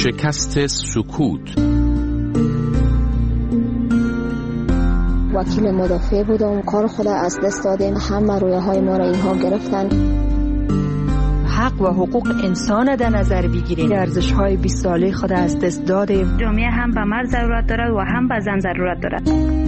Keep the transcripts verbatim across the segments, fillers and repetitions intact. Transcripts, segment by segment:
شکست سکوت. وکیل مدافع بودم، کار خود از دست دادیم، همه رویه های ما را اینها گرفتن. حق و حقوق انسان در نظر بگیریم، ارزش های بیست ساله خود از دست دادیم. جامعه هم به مرد ضرورت دارد و هم به زن ضرورت دارد.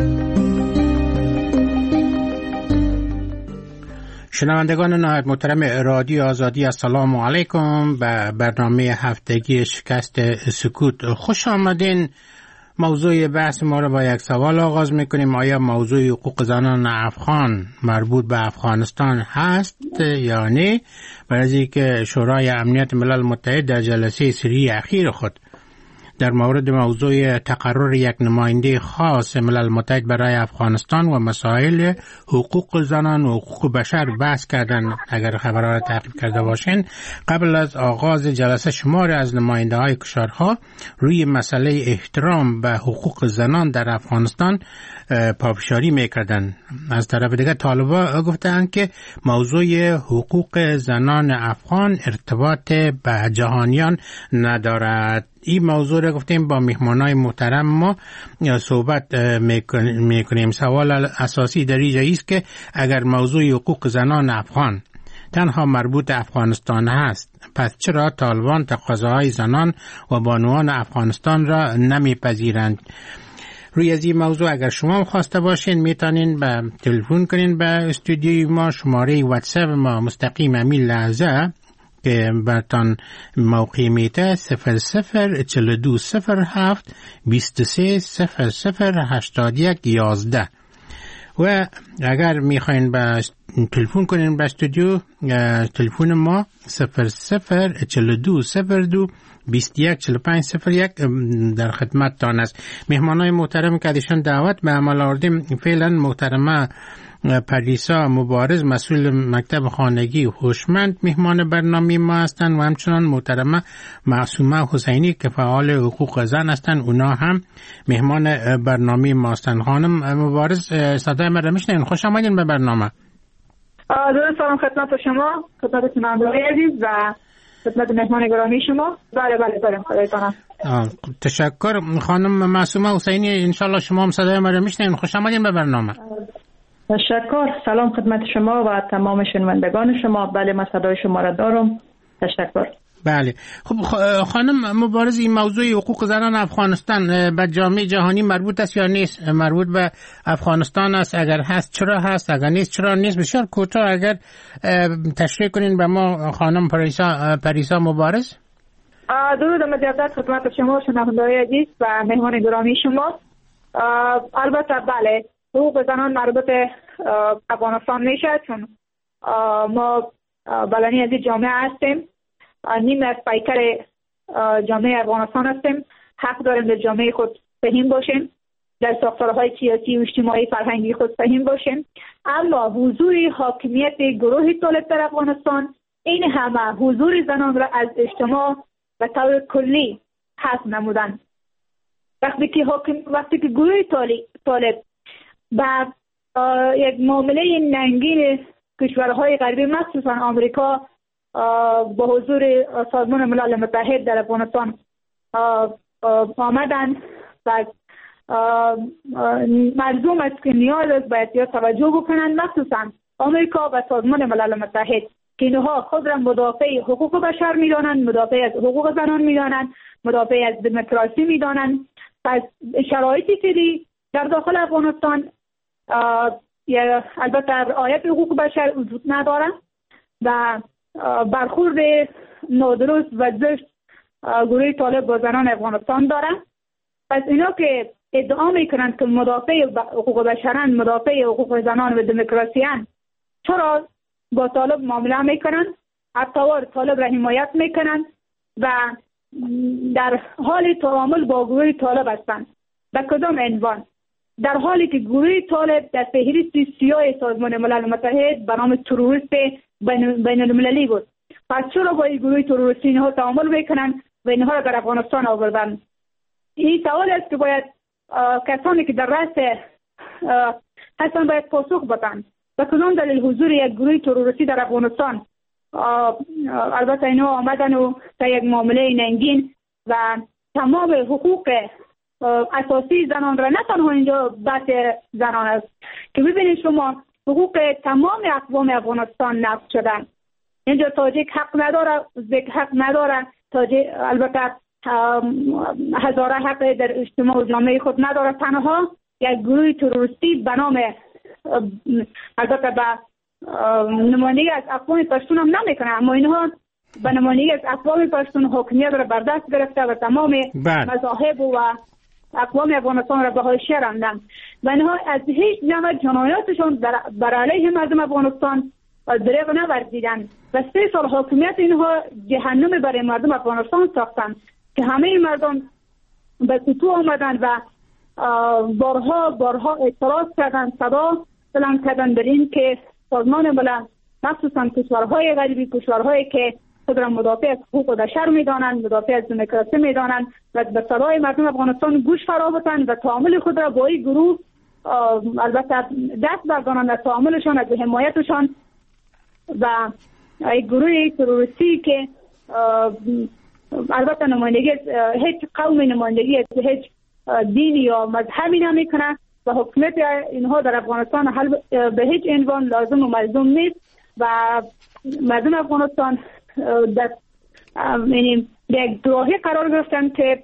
شنوندگان نهایت محترم رادیو آزادی، السلام علیکم. به برنامه هفتگی شکست سکوت خوش آمدین. موضوع بحث ما را با یک سوال آغاز میکنیم: آیا موضوع حقوق زنان افغان مربوط به افغانستان هست یا نه؟ برای که شورای امنیت ملل متحد در جلسه سری اخیر خود در مورد موضوع تقرر یک نماینده خاص ملل متحد برای افغانستان و مسائل حقوق زنان و حقوق بشر بحث کردن. اگر خبرها را تعقیب کرده باشین، قبل از آغاز جلسه شمار از نماینده های کشورها روی مسئله احترام به حقوق زنان در افغانستان پافشاری میکردن. از طرف دیگه طالبان گفتند که موضوع حقوق زنان افغان ارتباط به جهانیان ندارد. این موضوع را گفتیم با مهمانای محترم ما صحبت میکنیم. سوال اساسی در اینجا است که اگر موضوع حقوق زنان افغان تنها مربوط افغانستان هست، پس چرا طالبان تقاضاهای زنان و بانوان افغانستان را نمیپذیرند؟ روی از این موضوع اگر شما هم خواسته باشین میتونین به تلفن کنین به استودیوی ما. شماره واتساپ ما مستقیم همین لحظه که برتان موقع میته صفر صفر چل دو صفر هفت بیست و سه صفر صفر هشتاد یک یازده. و اگر میخواین به تلفن کنین به استودیو، تلفن ما صفر صفر چل دو صفر دو بیست و یک چل و پنج صفر یک در خدمت تان است. مهمانای محترم که ازشان دعوت به عمل آوردیم فعلا محترمه پریسا مبارز، مسئول مکتب خانگی هوشمند، مهمان برنامه ما هستند و همچنان محترمه معصومه حسینی که فعال حقوق زن هستند، اونا هم مهمان برنامه ما هستند. خانم مبارز، صدای من را میشنوین؟ خوش آمدین به برنامه. درود سلام خدمت شما، خدمت شنوندگان عزیز و خدمت مهمان گرامی شما. بله بله بله خدایتان. تشکر. خانم معصومه حسینی، انشالله شما هم صدای من را میشنوین. خوش آمدین به برنامه. تشکر. سلام خدمت شما و تمام شنوندگان شما. بله من صدای شما را دارم. تشکر. بله. خب خانم مبارز، این موضوع حقوق زنان افغانستان به جامعه جهانی مربوط است یا نیست؟ مربوط به افغانستان است؟ اگر هست چرا هست؟ اگر نیست چرا نیست؟ بسیار کوتاه اگر تشریح کنین به ما خانم پریسا پریسا مبارز. درود و مجدد خدمت شما شنوندگان عزیز و مهمان گرامی شما. البته بله، حقوق زنان مربوط افغانستان میشه، چون ما بلانی از جامعه هستیم، نیم از پیکر جامعه افغانستان هستیم، حق داریم در جامعه خود فهم باشیم، در ساختارهای سیاسی و اجتماعی فرهنگی خود فهم باشیم. اما حضور حاکمیت گروه طالب در افغانستان، این همه حضور زنان را از اجتماع به طور کلی حذف نمودن. وقتی که حاکم وقتی که گروه طالب بعد یک معامله ننگین کشورهای غربی مخصوصا آمریکا با حضور سازمان ملل متحد در افغانستان آمدن و ملزوم است که نیاز است باید یا توجه بکنند، مخصوصا آمریکا و سازمان ملل متحد که اینها خود را مدافع حقوق بشر میدانند، مدافع از حقوق زنان میدانند، مدافع از دموکراسی میدانند. پس شرایطی که در داخل افغانستان البته رعایت حقوق بشر وجود ندارد و برخورد نادرست و زشت گروه طالب با زنان افغانستان دارند. پس اینا که ادعا میکنند که مدافع حقوق بشرند، مدافع حقوق زنان و دموکراسی اند، چرا با طالب معامله میکنند؟ اتوار طالب را حمایت میکنند و در حال تعامل با گروه طالب هستند. به کدام عنوان؟ در حالی که گروه طالب در فهرست سیاه سازمان ملل متحد به نام تروریست بین المللی بود. پس چرا با این گروه تروریستی اینها تعامل میکنند و اینها را در افغانستان آوردند؟ این سوال است که باید کسانی که در رأس هستند باید پاسخ بدهند. به کدام دلیل حضور یک گروه تروریستی در افغانستان؟ البته اینها آمدن و تا یک معامله ننگین و تمام حقوق اساسی زنان را، نه تنها اینجا بحث زنان است که ببینید شما حقوق تمام اقوام افغانستان نقض شدن. اینجا تاجیک حق نداره، ازبک حق نداره، تاجیک البته هزاره حق در اجتماع و جامعه خود نداره. تنها یک گروه تروریستی به نام البته به نمایندگی از اقوام پشتون هم نمیکنه، اما اینها به نمایندگی از اقوام پشتون حاکمیت را بر دست گرفته و تمام مذاهب و اقوام افغانستان را به حاشیه راندن و اینها از هیچ نوع جنایاتشون بر علیه مردم افغانستان دریغ نورزیدن و سه سال حاکمیت اینها جهنم برای مردم افغانستان ساختن که همه مردم به سطوح آمدن و بارها بارها اعتراض کردن، صدا بلند کردن بر این که سازمان ملل مخصوصا کشورهای غریبی، کشورهایی که خود را مدافع از حقوق بشر میدانند، مدافع از دموکراسی میدانند و به صدای مردم افغانستان گوش فرا بتند و تعامل خود را با این گروه البته دست بردارند از تعاملشان، از حمایتشان و این گروه تروریستی که البته نمایندگی هیچ قوم نمایندگی از هیچ دینی یا مذهبی نمیکنه و حکومت اینها در افغانستان حل به هیچ عنوان لازم و ملزوم نیست و مردم افغانستان در یعنی یک گروهی قرار گرفتن که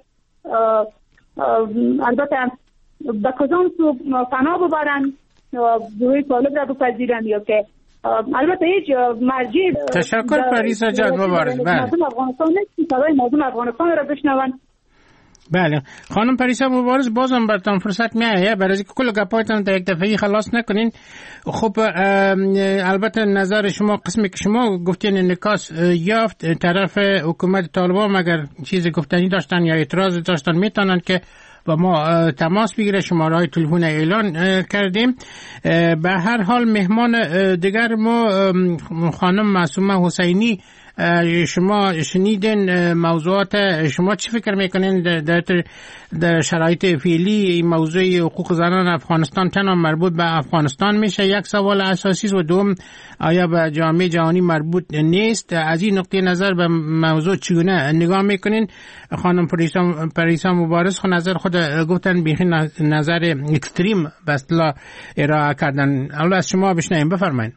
البته به کدام سو فنا ببرن، گروه طالب را بپذیرن یا که البته هیچ مرجع. تشکر پریسا جان مبارز. مردم افغانستان نیست، صدای مردم افغانستان را بشنون. بله خانم پریسا مبارز، بازم براتون فرصت میایه برای اینکه کل گپایتون در یک دفعه خلاص نکنین. خب البته نظر شما قسمی که شما گفتین انعکاس یافت، طرف حکومت طالبان مگر چیز گفتنی داشتن یا اعتراض داشتن میتونن که با ما تماس بگیره، شماره های تلفن اعلان کردیم. به هر حال مهمان دیگر ما خانم معصومه حسینی، شما شنیدین موضوعات، شما چی فکر میکنین در, در شرایط فعلی موضوع حقوق زنان افغانستان تنها مربوط به افغانستان میشه؟ یک سوال اساسی و دوم آیا به جامعه جهانی مربوط نیست؟ از این نقطه نظر به موضوع چگونه نگاه میکنین؟ خانم پریسا پریسا مبارز خود نظر خود گفتن، بیخی نظر اکستریم به اصطلاح ارائه کردن. اول از شما بشنویم، بفرمایید.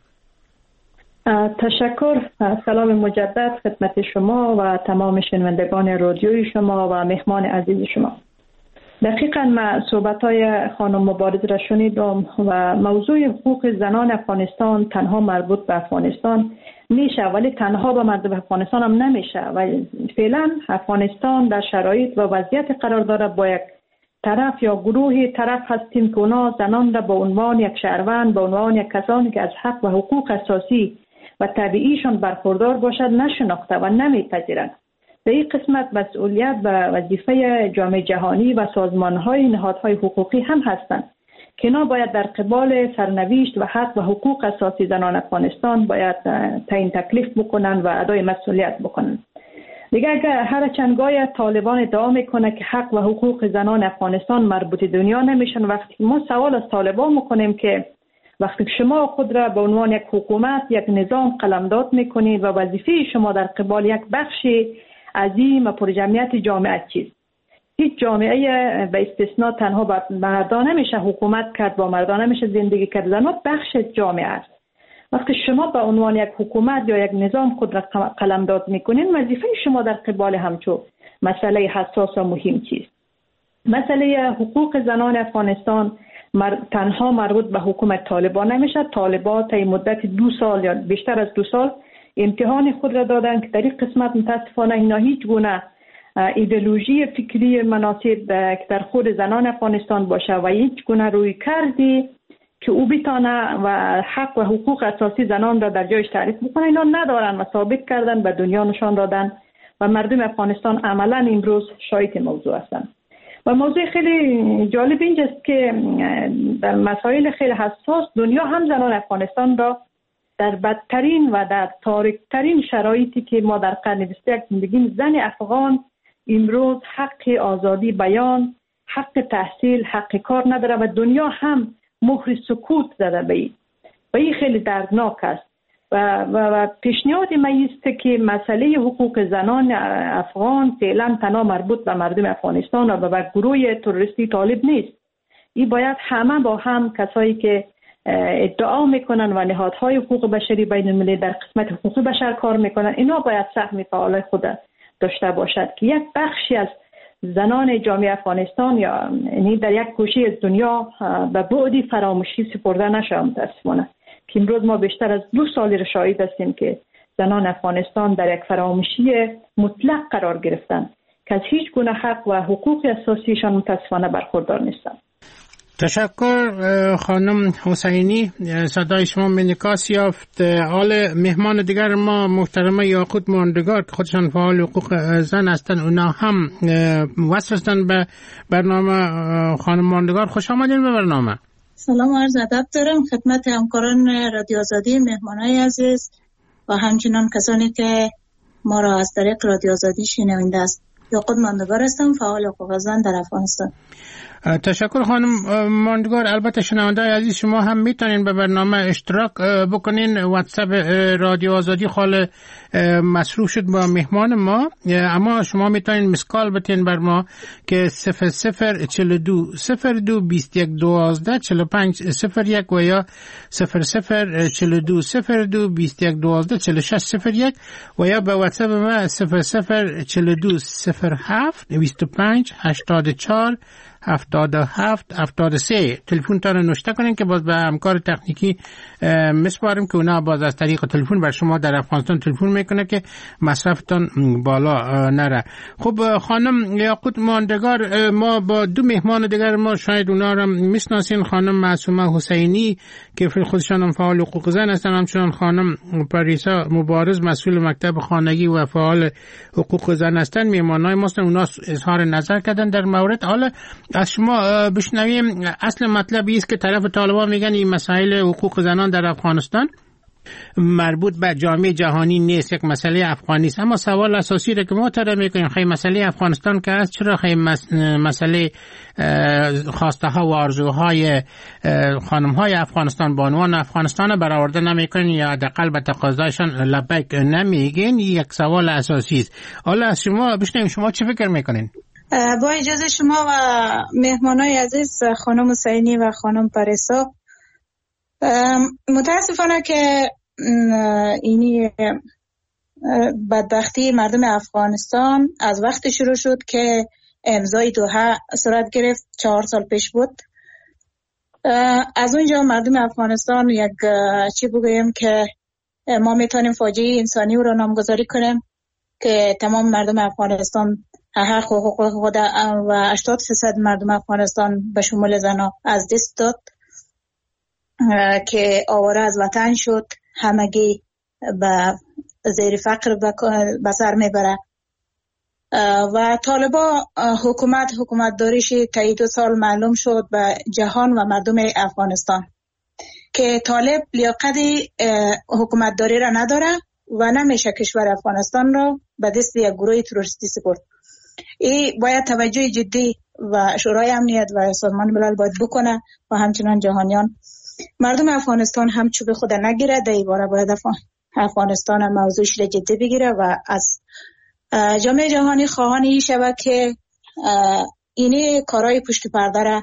تشکر، سلام مجدد خدمت شما و تمام شنوندگان رادیوی شما و مهمان عزیز شما. دقیقاً من صحبت‌های خانم مبارز را شنیدم و موضوع حقوق زنان افغانستان تنها مربوط به افغانستان میشه، ولی تنها به مردم افغانستان هم نمیشه و فعلا افغانستان در شرایط و وضعیت قرار داره با یک طرف یا گروهی طرف هستیم که اونا زنان را به عنوان یک شهروند، به عنوان یک کسانی که از حق و حقوق اساسی و طبیعیشان برخوردار باشد نشناخته و نمیپذیرند. در این قسمت مسئولیت و وظیفه جامعه جهانی و سازمان‌های نهادهای حقوقی هم هستند که اینا باید در قبال سرنوشت و حق و حقوق اساسی زنان افغانستان باید تعیین تکلیف بکنن و ادای مسئولیت بکنن. دیگه اگر هر چندگاه طالبان ادعا میکنه که حق و حقوق زنان افغانستان مربوط دنیا نمیشن، وقتی ما سوال از طالبان میکنیم که وقتی شما خود را به عنوان یک حکومت، یک نظام قلمداد میکنید و وظیفه شما در قبال یک بخش عظیم و پرجمعیت جامعه چیست؟ هیچ جامعه به استثناء تنها با مردان نمیشه حکومت کرد، با مردان نمیشه زندگی کرد، زنان بخش جامعه است. وقتی شما به عنوان یک حکومت یا یک نظام خود را قلمداد میکنین، وظیفه شما در قبال همچون مسئله حساس و مهم چیست؟ مسئله حقوق زنان افغانستان مر... تنها مربوط به حکومت طالبان نمیشه. طالبان تا مدت دو سال یا بیشتر از دو سال امتحان خود را دادن که در این قسمت متاسفانه اینا هیچ گونه ایدئولوژی فکری مناسب که در خود زنان افغانستان باشه و هیچ گونه روی کردی که او بتانه و حق و حقوق اساسی زنان را در جایش تعریف بکنه اینا ندارن و ثابت کردن، به دنیا نشان دادن و مردم افغانستان عملا امروز شاهد موضوع هستند. و موضوع خیلی جالب اینجاست که در مسائل خیلی حساس دنیا هم زنان افغانستان را در بدترین و در تاریکترین شرایطی که ما در قرن بیست و یک زندگی، زن افغان امروز حق آزادی بیان، حق تحصیل، حق کار نداره و دنیا هم مهر سکوت زده به این و این خیلی دردناک است. و, و, و پیشنهاد من است که مسئله حقوق زنان افغان فعلا تنها مربوط به مردم افغانستان و به گروه تروریستی طالب نیست. این باید همه با هم کسایی که ادعا میکنن و نهادهای حقوق بشری بین المللی در قسمت حقوق بشر کار میکنن، اینا باید سهم فعال خود داشته باشد که یک بخشی از زنان جامعه افغانستان یا یعنی در یک گوشه از دنیا به بعدی فراموشی سپرده نشه. متاسفانه که امروز ما بیشتر از دو سالی را شاهد هستیم که زنان افغانستان در یک فراموشی مطلق قرار گرفتن که از هیچ گونه حق و حقوق اساسیشان متاسفانه برخوردار نیستند. تشکر خانم حسینی، صدای شما انعکاس یافت. حال مهمان دیگر ما محترمه یاقوت ماندگار که خودشان فعال حقوق زن هستند، اونا هم وصل هستند به برنامه. خانم ماندگار خوش آمدین به برنامه. سلام و عرض ادب دارم خدمت همکاران رادیو آزادی، مهمانای عزیز و همچنان کسانی که ما را از طریق رادیو آزادی شنونده است. یاقوت ماندگار هستم، فعال حقوق زن در افغانستان. تشکر خانم ماندگار. البته شنونده‌های عزیز شما هم میتونین به برنامه اشتراک بکنین. واتساپ رادیو آزادی خال مصروف شد با مهمان ما، اما شما میتونین مسکال بتین بر ما که صفر صفر چهل دو صفر دو بیست یک دوازده چهل و پنج صفر یک و یا صفر صفر چهل دو صفر دو بیست یک دوازده چهل و شش صفر یک و یا به واتساپ ما صفر صفر چهل دو صفر هفت بیست و پنج هشتاد و چهار هفتاد و هفت هفتاد و سه. تلفن تا رو نوشته کنین که باز به همکار تکنیکی مسپاریم که اونا باز از طریق تلفن بر شما در افغانستان تلفن میکنه که مصرفتان بالا نره. خب خانم یاقوت ماندگار، ما با دو مهمان دیگر ما شاید اونا رو میشناسین، خانم معصومه حسینی که خودشان هم فعال حقوق زن هستن، همچنان خانم پریسا مبارز مسئول مکتب خانگی و فعال حقوق زن هستن. مهمانای ما هستن، اونا اظهار نظر کردن در مورد. حالا از شما بشنویم اصل مطلب است که طرف طالبان میگن این مسائل حقوق زنان در افغانستان مربوط به جامعه جهانی نیست، یک مسئله افغانی است. اما سوال اساسی را که ما طرح میکنیم، خیلی مسئله افغانستان که است، چرا خیلی مسئله خواسته ها و آرزوهای خانم های افغانستان بانوان افغانستان برآورده نمیکنین یا حداقل به تقاضایشان لبیک نمیگین؟ یک سوال اساسی است. حالا از شما بشنویم شما چه فکر میکنین؟ با اجازه شما و مهمانای عزیز خانم حسینی و خانم پریسا، متاسفانه که اینی بدبختی مردم افغانستان از وقت شروع شد که امضای دوحه صورت گرفت، چهار سال پیش بود. از اونجا مردم افغانستان یک چی بگویم که ما میتونیم فاجعه انسانی رو نامگذاری کنیم که تمام مردم افغانستان حق و حقوق خود و هشتاد درصد مردم افغانستان به شمول زنها از دست داد که آواره از وطن شد، همگی به زیر فقر به سر میبره و طالبا حکومت حکومت داریش طی دو سال معلوم شد به جهان و مردم افغانستان که طالب لیاقت حکومت داری را نداره و نمیشه کشور افغانستان را به دست یک گروه تروریستی سپرد. این باید توجه جدی و شورای امنیت و سازمان ملل باید بکنه و همچنان جهانیان. مردم افغانستان هم چوب خود نگیره، در این باره باید افغانستان موضوعش را جدی بگیره و از جامعه جهانی خواهانی شود که اینی کارهای پشت پرده را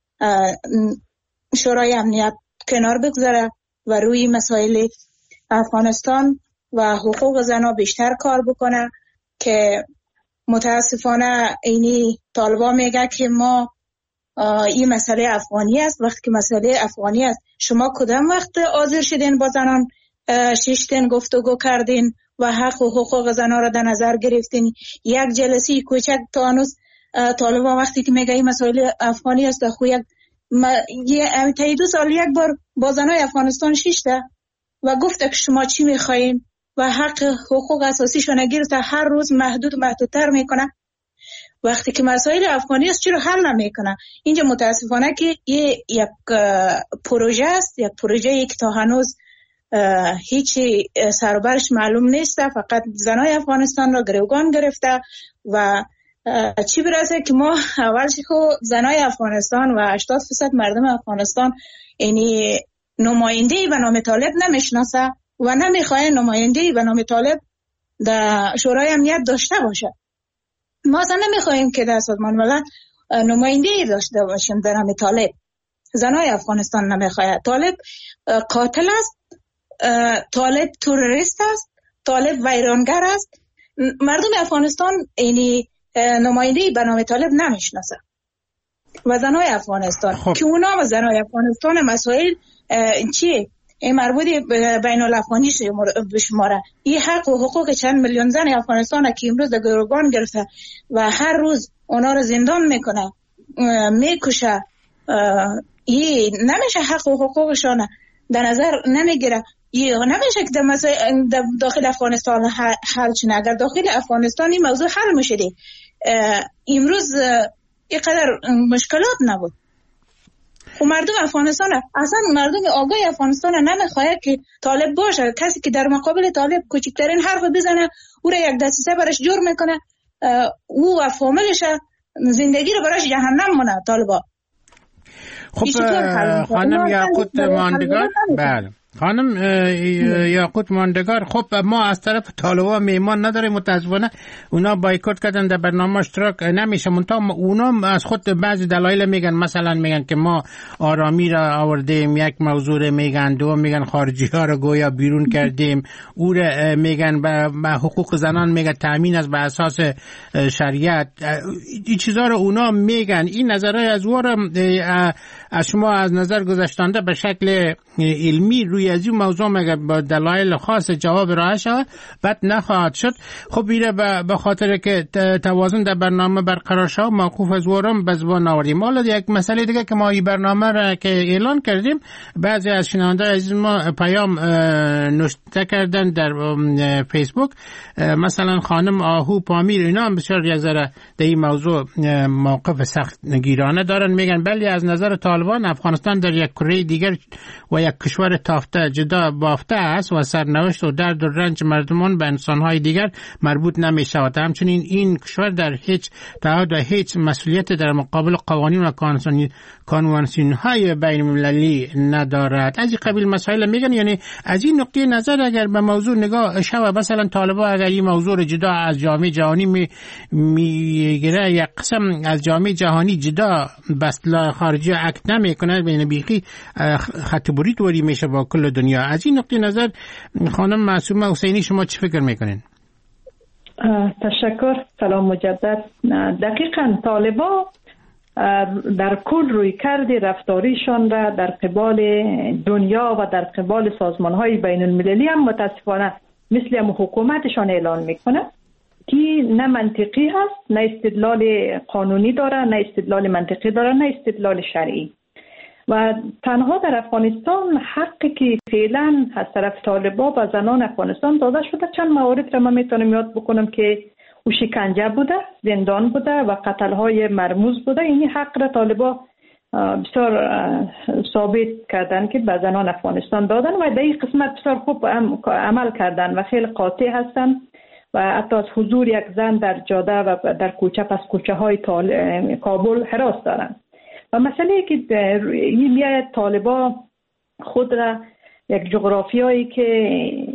شورای امنیت کنار بگذاره و روی مسائل افغانستان و حقوق زنها بیشتر کار بکنه که متاسفانه اینی طالبا میگه که ما این مسئله افغانی است. وقتی که مسئله افغانی است، شما کدام وقت حاضر شدین با زنان ششتین گفتگو کردین و حق و حقوق زنها را در نظر گرفتین؟ یک جلسه کوچک تا هنوز طالبا وقتی که میگه این مسئله افغانی است، خو یک تا دو سال یک بار با زنای افغانستان ششته و گفته که شما چی میخواین و حق حقوق اساسیشون نگیرته، هر روز محدود محدودتر میکنه. وقتی که مسائل افغانی است چرا حل نمیکنه؟ اینجا متاسفانه که یک پروژه است، یک پروژه که تا هنوز هیچ سربرش معلوم نیست، فقط زنای افغانستان را گروگان گرفته و چی برسه که ما اولش خو زنای افغانستان و هشتاد درصد مردم افغانستان یعنی نماینده به نام طالب نمیشناسه و نمیخواهند نماینده‌ای به نام طالب در شورای امنیت داشته باشه. ما اصلا نمیخواهیم که در سازمان ملل نماینده‌ای داشته باشیم به نام طالب. زنای افغانستان نمیخواهد. طالب قاتل است، طالب تروریست است، طالب ویرانگر است. مردم افغانستان اینی نماینده‌ای به نام طالب نمیشناسه. و زنای افغانستان خب. که اونا و زنای افغانستان مسائل چیه؟ این مربوط بین الافغانی شماره. این حق و حقوق چند میلیون زن افغانستان که امروز در گروگان گرفته و هر روز اونا رو زندان میکنه، میکشه، این نمیشه حق و حقوقشان در نظر نمیگیره. یه نمیشه که در داخل افغانستان حل شنه. اگر داخل افغانستان این موضوع حل میشده امروز اینقدر مشکلات نبود. و مردم افغانستان اصلا مردم آگاه افغانستان نمیخواد که طالب باشه. کسی که در مقابل طالب کوچکترین حرف بزنه او را یک دسیسه برش جور میکنه، او و فامیلش زندگی رو برش جهنم مونه طالبا. خب خانم یاقوت ماندگار، بله خانم یاقوت ماندگار، خب ما از طرف طالبا میمان نداریم متاسفانه. اونا بایکوت کردن، در برنامه اشتراک نمیشه. منتها اونا از خود بعضی دلایل میگن، مثلا میگن که ما آرامی را آوردیم، یک موضوع میگن، دو میگن خارجی ها را گویا بیرون کردیم، او را میگن به حقوق زنان میگن تامین از به اساس شریعت. این چیزا رو اونا میگن. این نظرهای از او را از شما از نظر گذاشتنده به شکل علمی روی از این موضوع مگر با دلایل خاص جواب راه شود بد نخواهد شد. خب ایره به خاطر که توازن در برنامه برقرار شد موقوف از ورم به زبان آوردیم. حالا یک مسئله دیگه که ما این برنامه را که اعلان کردیم، بعضی از شنونده عزیز ما پیام نوشته کردن در فیسبوک، مثلا خانم آهو پامیر، اینا هم بسیار یک ذره در این موضوع موقف سخت گیرانه دارن. میگن بلی از نظر طالبان افغانستان در یک کره دیگر و یک کشور تافته جدا بافته است و سرنوشت و درد و رنج مردمان به انسانهای دیگر مربوط نمی شود. همچنین این کشور در هیچ تعهد و هیچ مسئولیت در مقابل قوانین و کانوانسیون های بین المللی ندارد. از این قبیل مسائل میگن. یعنی از این نقطه نظر اگر به موضوع نگاه شود، مثلا طالبان اگر این موضوع رو جدا از جامعه جهانی می میگیره، یک قسم از جامعه جهانی جدا بسلا خارجی اکت نمیکنه، بین بیخی خط برید وری میشه با کل دنیا. از این نقطه نظر خانم معصومه حسینی شما چی فکر میکنین؟ تشکر. سلام مجدد. دقیقاً طالبان در کل روی کردی رفتاریشان را در قبال دنیا و در قبال سازمان‌های بین المللی هم متاسفانه مثل هم حکومتشان اعلان میکنه که نه منطقی هست، نه استدلال قانونی داره، نه استدلال منطقی داره، نه استدلال شرعی. و تنها در افغانستان حقی که فعلا از طرف طالبان و زنان افغانستان داده شده، چند موارد را من میتونم یاد بکنم که او شکنجه بوده، زندان بوده و قتل‌های مرموز بوده. این حق را طالبان بسیار ثابت کردن که به زنان افغانستان دادن و در این قسمت بسیار خوب عمل کردن و خیلی قاطع هستن و حتی از حضور یک زن در جاده و در کوچه پس کوچه های کابل حراس دارن. و مسئله که این میاید طالبان خود را یک جغرافیایی که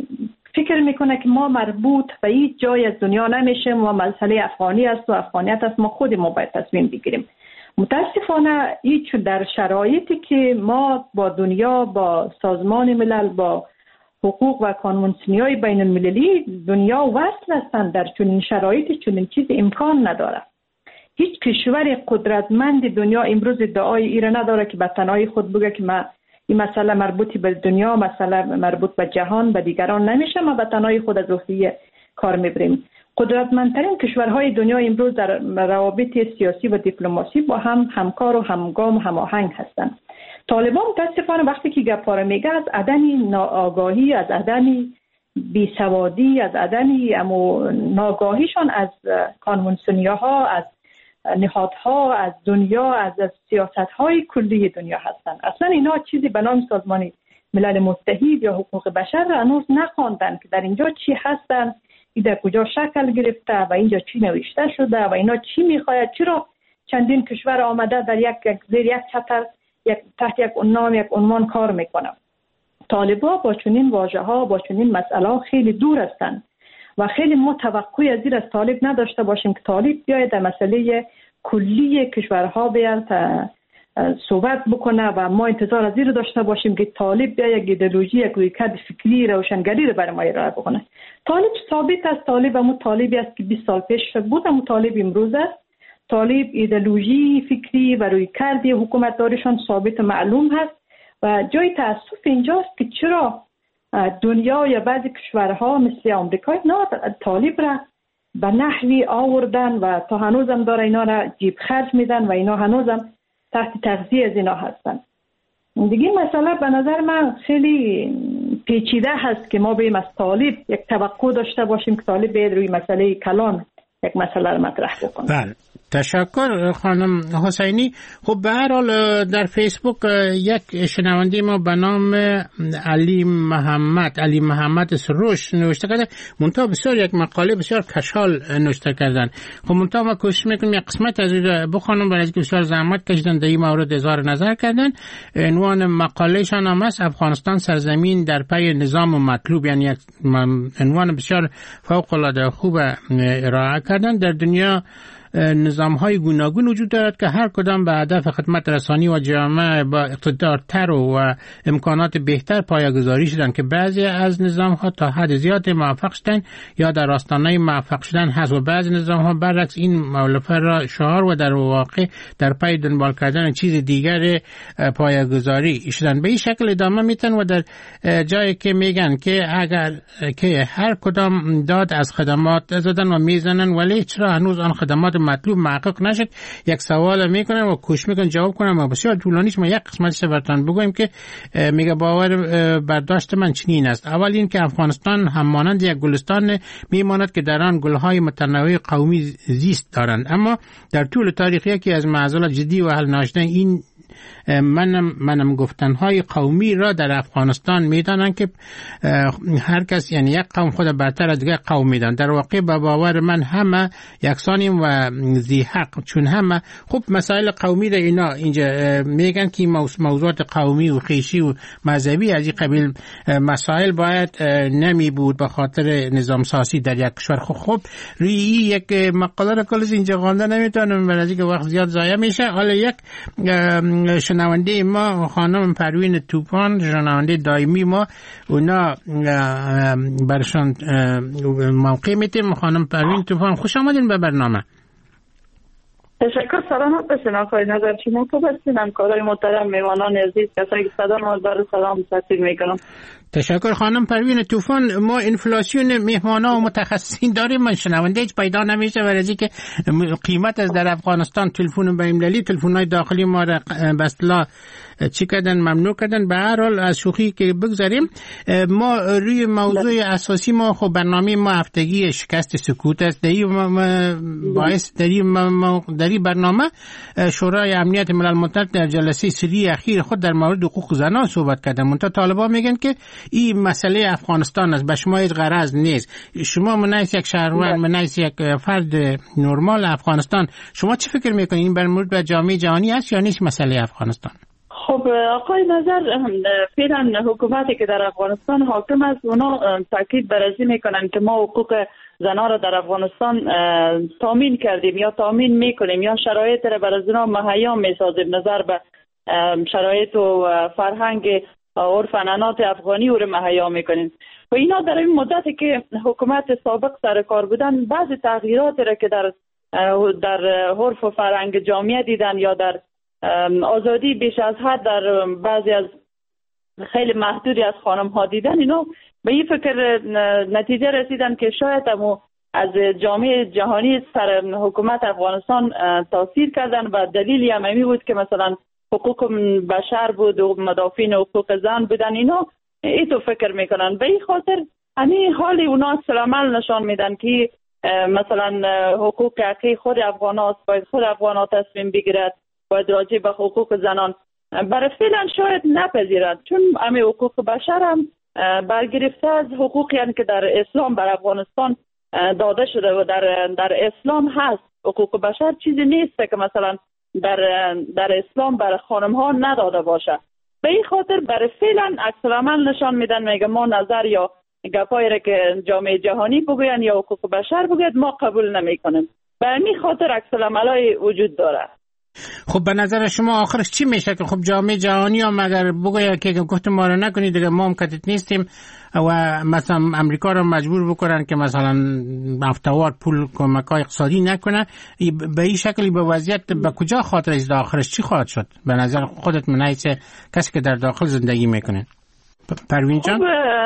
فکر میکنه که ما مربوط به هیچ جای از دنیا نمیشیم و مسئله افغانی است و افغانیت است، ما خود ما باید تصمیم بگیریم. متاسفانه هیچ در شرایطی که ما با دنیا، با سازمان ملل، با حقوق و کانونسیون‌های بین المللی دنیا وصل هستند، در چنین شرایطی چنین چیز امکان نداره. هیچ کشور قدرتمند دنیا امروز ادعای ایره نداره که به تنهایی خود بگه که ما این مسئله مربوطی به دنیا، مسئله مربوط به جهان، به دیگران نمیشه، ما به تنهایی خود از روحیه کار میبریم. قدرتمندترین کشورهای دنیا امروز در روابط سیاسی و دیپلماسی با هم همکار و همگام و هماهنگ هستند. طالبان متاسفانه وقتی که گپاره میگه از عدم ناآگاهی، از عدم بیسوادی، از عدم ناآگاهیشان از کانونسیون‌ها، از نهادها، از دنیا، از, از سیاست‌های کلی دنیا هستند. اصلا اینا چیزی به نام سازمان ملل متحد یا حقوق بشر را هنوز نخواندن که در اینجا چی هستن، این در کجا شکل گرفته و اینجا چی نوشته شده و اینا چی میخواید، چرا چندین کشور آمده در یک, یک زیر یک چتر یک تحت یک عنوان یک عنوان کار میکنه. طالبا با چنین واژه ها با چنین مسئله خیلی دور هستند و خیلی ما توقعی از این از طالب نداشته باشیم که طالب بیاید در مسئله کلی کشورها بیاد صحبت بکنه و ما انتظار از این داشته باشیم که طالب بیا یک ایدئولوژی یک رویکرد فکری روشنگری رو برای ما ارائه بکنه. طالب ثابت است، طالب همون طالبی است که بیست سال پیش بود، همون طالب امروز است. طالب ایدئولوژی فکری و رویکرد حکومت داریشان ثابت معلوم هست و جای تاسف اینجاست که چرا دنیا یا بعضی کشورها مثل آمریکا نه طالب را به نحوی آوردن و تا هنوزم داره اینا را جیب خرج میدن و اینا هنوزم تحت تغذیه از اینا هستن. دیگه مسئله به نظر من خیلی پیچیده هست که ما بیم از طالب یک توقع داشته باشیم که طالب باید روی مسئله کلان یک مسئله رو مطرح بکنه. بله، تشکر خانم حسینی. خب به هر حال در فیسبوک یک شنونده ما به نام علی محمد علی محمد سروش نوشته کرده، منتها بسیار یک مقاله بسیار کشال نوشته کردن. خب منتها ما کوشش میکنیم یک قسمت از این بخونم، برای اینکه بسیار زحمت کشیدن در این مورد اظهار نظر کردن. عنوان مقالهشان هم است افغانستان سرزمین در پی نظام مطلوب، یعنی یک عنوان بسیار فوق العاده خوب ارائه کردن. در دنیا نظام‌های گوناگون وجود دارد که هر کدام به هدف خدمت رسانی و جامعه با اقتدارتر و امکانات بهتر پایه‌گذاری شدند که بعضی از نظام‌ها تا حد زیاد موفق شدند یا در آستانه موفق شدن هست و بعضی نظام‌ها برعکس این مولفه را شعار و در واقع در پی دنبال کردن چیز دیگر پایه‌گذاری شدند. به این شکل ادامه میتن و در جایی که میگن که اگر که هر کدام داد از خدمات زدن و میزنن ولی چرا هنوز آن خدمات مطلوب محقق نشد، یک سوال میکنن و کوشش میکنن جواب کنن و بسیار طولانیش ما یک قسمتش براتون بگویم که میگه باور برداشت من چنین است. اول این که افغانستان همانند یک گلستان میماند که در آن گلهای متنوع قومی زیست دارند، اما در طول تاریخ یکی از معضلات جدی و حل ناشده این منم منم گفتنهای قومی را در افغانستان میدانند که هر کس یعنی یک قوم خود برتر از دیگر قوم میدان. در واقع با باور من همه یکسانیم و ذی حق، چون همه خب مسائل قومی را اینا اینجا میگن که موضوعات قومی و خیشی و مذهبی از این قبیل مسائل باید نمی بود به خاطر نظام سازی در یک کشور. خب خب روی یک مقاله را کلش اینجا خوانده نمیتونم برای اینکه وقت زیاد ضایع میشه. حالا یک شنونده ما خانم پروین توفان، شنونده دائمی ما، اونا برشان موقع میتیم. خانم پروین توفان خوش آمدین به برنامه. تشکر. سلامت باشین آقای نظر، شما خوب هستین؟ همکارای محترم، میوانان عزیز، کسایی که صدا ما داره سلام تحصیل میکنم. تشکر خانم پروین توفان. ما انفلاسیون مهمانا و متخصصین داریم، من شنونده هیچ پیدا نمیشه برای اینکه قیمت از در افغانستان تلفن بین‌المللی تلفن‌های داخلی ما را به اصطلاح چی کردن ممنوع کردن. به هر حال از شوخی که بگذاریم، ما روی موضوع اساسی ما خب برنامه ما هفتگی شکست سکوت است. در این باعث در این برنامه شورای امنیت ملل متحد در جلسه سری اخیر خود در مورد حقوق زنان صحبت کردن. منتها طالبان میگن که این مسئله افغانستان است، به شما هیچ غرض نیست. شما منایس یک شهروند، منایس یک فرد نرمال افغانستان، شما چی فکر میکنید این برمورد به جامعه جهانی است یا نیست مسئله افغانستان؟ خب آقای نظر، فعلا حکومتی که در افغانستان حاکم است اونا تاکید بر این میکنن که ما حقوق زنان را در افغانستان تامین کردیم یا تامین میکنیم یا شرایط را برای زنان مهیا میسازیم نظر به شرایط و فرهنگ عرف عنعنات افغانی او را مهیا میکنیم. و اینا در این مدتی که حکومت سابق سر کار بودن بعضی تغییرات را که در در عرف و فرهنگ جامعه دیدن یا در آزادی بیش از حد در بعضی از خیلی محدودی از خانم ها دیدن، اینو به این فکر نتیجه رسیدن که شاید امو از جامعه جهانی سر حکومت افغانستان تاثیر کردن و دلیلی هم امی بود که مثلا حقوق بشر بود و مدافعین حقوق زن بودن. اینا ایتو فکر میکنن. به این خاطر همین حالی اونا سلامل نشان میدن که مثلا حقوق حقیقی خود افغان هاست، باید خود افغان ها تصمیم بگیرد، باید راجع به حقوق زنان برای فعلا شاید نپذیرد، چون همه حقوق بشر هم برگرفته از حقوقی هستند که در اسلام بر افغانستان داده شده و در در اسلام هست. حقوق بشر چیزی نیست که مثلا در در اسلام بر خانم ها نداده باشه. به این خاطر برای فعلا عکس العمل نشان میدن، میگه ما نظر یا گپایی را که جامعه جهانی بگوین یا حقوق بشر بگوید ما قبول نمیکنیم. به این خاطر عکس العملای وجود داره. خب به نظر شما آخرش چی میشه که خب جامعه جهانی هم اگر بگوید که گفت ما رو نکنید دیگه ما هم کتت نیستیم و مثلا امریکا رو مجبور بکنن که مثلا افتوار پول کمک‌های اقتصادی نکنه، به این شکلی به وضعیت به کجا خاطر از آخرش چی خواهد شد به نظر خودت من حیث کسی که در داخل زندگی میکنه؟ پروین جان؟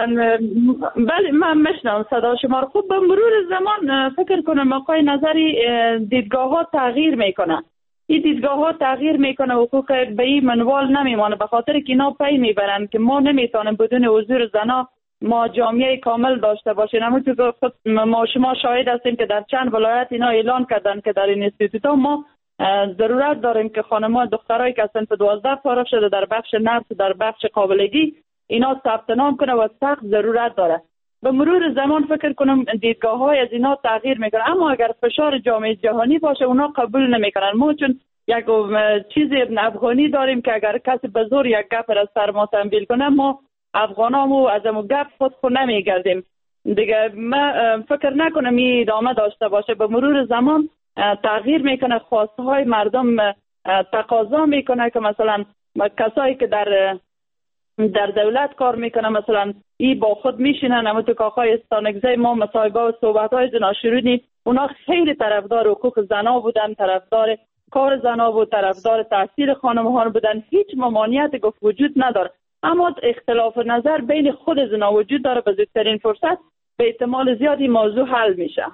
بله من میشنم صدا شما رو. خب به مرور زمان فکر کنم آقای نظری دیدگاه ها تغییر میکنه. این دیدگاه ها تغییر میکنه، حقوق به این منوال نمیمانه، به خاطر که اینا پی میبرن که ما نمیتونیم بدون حضور زنا ما جامعه کامل داشته باشیم. همونطور که خود ما شما شاهد هستیم که در چند ولایت اینا اعلان کردن که در این اینستیتوت ما ضرورت داریم که خانم‌ها دخترایی که صنف دوازده فارغ شده در بخش نرس در بخش قابلگی اینا ثبت نام کنه و سخت ضرورت داره. به مرور زمان فکر کنم دیدگاه های از اینا تغییر میکنه، اما اگر فشار جامعه جهانی باشه اونا قبول نمیکنن. ما چون یک چیزی افغانی داریم که اگر کسی به زور یک گپ را سر ما تنبیل کنه ما افغانامو از امو گپ خود خود نمیگردیم دیگه. ما فکر نکنم این ادامه داشته باشه. به مرور زمان تغییر میکنه، خواسته های مردم تقاضا میکنه که مثلا کسایی که در در دولت کار میکنه مثلا ای با خود میشینن. اما تو کاخای استانگزه ما مصاحبه و صحبت های زنا شروعی اونا خیلی طرفدار حقوق زنا بودن، طرفدار کار زنا بود، طرفدار تحصیل خانم‌ها بودن. هیچ ممانعت گفت وجود نداره، اما اختلاف نظر بین خود زنا وجود داره. به زودترین فرصت به احتمال زیادی موضوع حل میشه.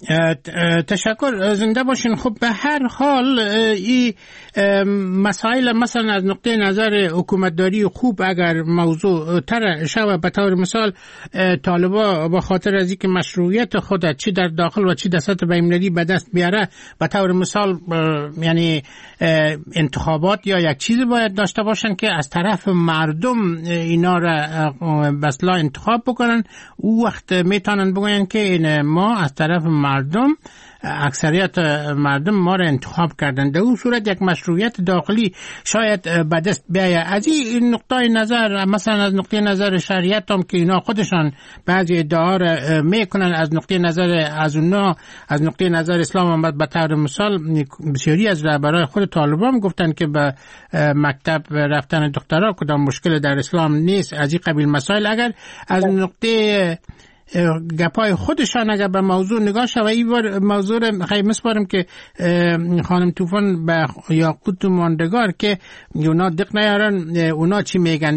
تشکر، زنده باشین. خب به هر حال این مسائل مثلا از نقطه نظر حکومتداری خوب اگر موضوع تر شود، به طور مثال طالبا با خاطر از اینکه مشروعیت خودت چی در داخل و چی در سطح بین‌المللی به دست بیاره، به طور مثال یعنی انتخابات یا یک چیزی باید داشته باشن که از طرف مردم اینا را بسلا انتخاب بکنن. او وقت میتونن بگوین که این ما از طرف مردم اکثریت مردم ما را انتخاب کردن. در اون صورت یک مشروعیت داخلی شاید به دست بیاید. از این نقطه نظر مثلا از نقطه نظر شریعت هم که اینا خودشان بعضی ادعا را میکنن، از نقطه نظر از اونا از نقطه نظر اسلام هم به طور مثال بسیاری از رهبران خود طالبان گفتن که به مکتب رفتن دخترها کدام مشکل در اسلام نیست. از این قبیل مسائل اگر از نقطه گپای خودشان اگر به موضوع نگاه شد و این بار موضوع خیلی مسپارم که خانم طوفان به یاقوت ماندگار که اونا دق نیارن اونا چی میگن